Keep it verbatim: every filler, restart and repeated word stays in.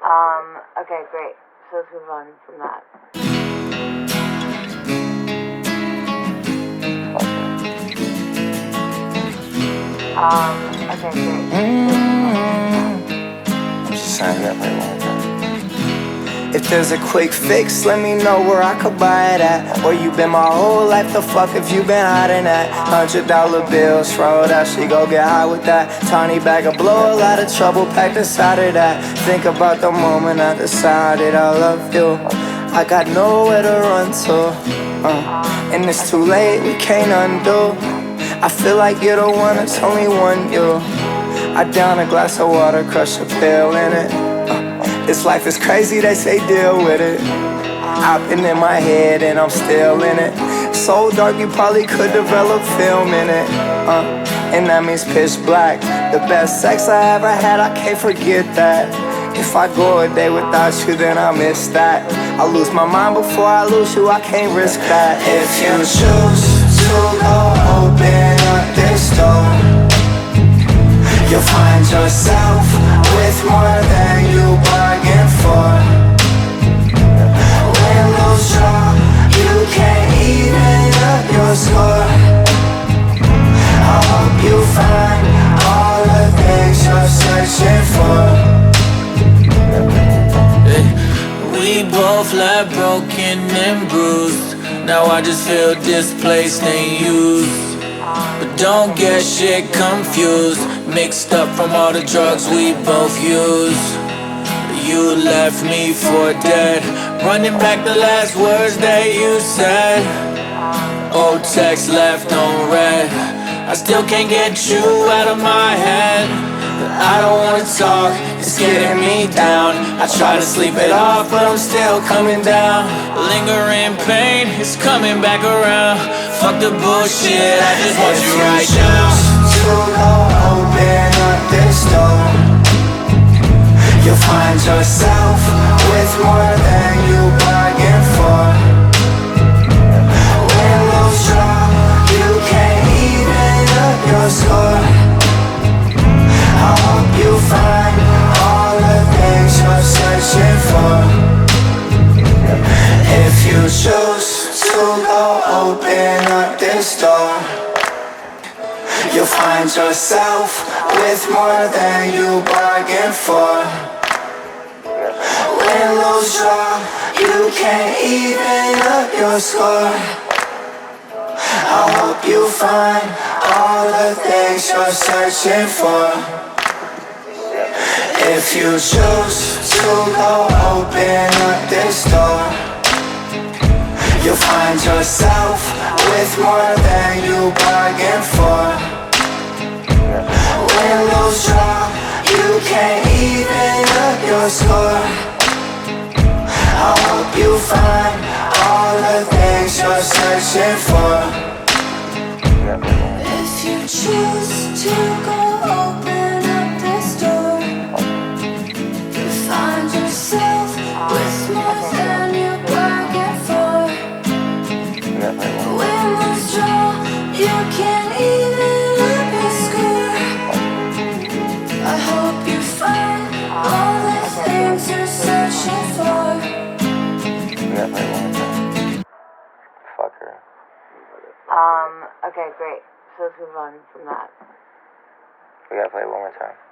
Um, okay, great. So let's move on from that. Um, okay, great. Mm-hmm. I'm just saying, you gotta play one more time. If there's a quick fix, let me know where I could buy it at. Where you been my whole life, the fuck have you been hiding at? Hundred dollar bills, throw that shit, go get high with that. Tiny bag of blow, a lot of trouble packed inside of that. Think about the moment I decided I love you. I got nowhere to run to, uh, and it's too late, we can't undo. I feel like you're the one, it's only one you. I down a glass of water, crush a pill in it. uh, This life is crazy, they say deal with it. I've been in my head and I'm still in it. So dark you probably could develop film in it, uh, and that means pitch black. The best sex I ever had, I can't forget that. If I go a day without you, then I miss that. I lose my mind before I lose you, I can't risk that. If you choose to go open up this door, you'll find yourself with more than you bargained for. Win, lose, draw, you can't even up your score. I hope you find all the things you're searching for. We both left broken and bruised. Now I just feel displaced and used. But don't get shit confused, mixed up from all the drugs we both use. You left me for dead, running back the last words that you said. Old text left on read, I still can't get you out of my head. I don't wanna talk, it's getting me down. I try to sleep it off, but I'm still coming down. Lingering pain is coming back around. Fuck the bullshit, I just want you right now. If you choose to go open up this door, you'll find yourself with more than you bargained for. Win, lose, draw, you can't even up your score. I hope you find all the things you're searching for. If you choose to go open up this door, you'll find yourself with more than you bargained for. Win, lose, draw, you can't even up your score. I hope you find all the things you're searching for. If you choose to go open up this door, you'll find yourself with more than you bargained for. Win, lose, draw, you can't even up your score. I hope you find all the things you're searching for. If you choose to go open up this door, you'll find yourself with more than you bargained for. Win, lose, draw, you can't even up your score. I hope you find all the things you're searching for. Fuck her. Um, okay, great. So let's move on from that. We gotta play it one more time.